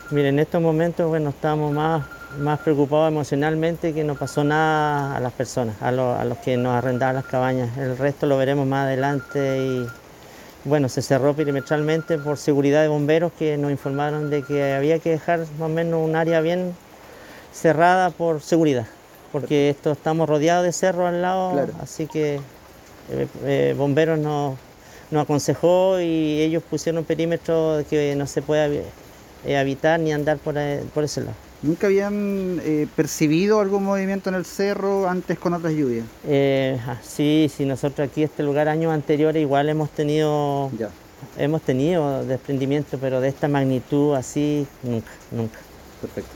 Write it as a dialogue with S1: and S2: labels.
S1: Mire, en estos momentos, bueno, estamos más preocupados emocionalmente que no pasó nada a las personas, a los que nos arrendaban las cabañas. El resto lo veremos más adelante y, bueno, se cerró perimetralmente por seguridad de bomberos que nos informaron de que había que dejar más o menos un área bien cerrada por seguridad, porque
S2: Perfecto.
S1: esto estamos rodeados de cerros al lado,
S2: Claro.
S1: así que bomberos nos aconsejó y ellos pusieron un perímetro que no se puede habitar ni andar por ese lado.
S2: ¿Nunca habían percibido algún movimiento en el cerro antes con otras lluvias?
S1: Sí, sí, nosotros aquí este lugar años anteriores igual
S2: Ya,
S1: hemos tenido desprendimiento, pero de esta magnitud así nunca, nunca.
S2: perfecto.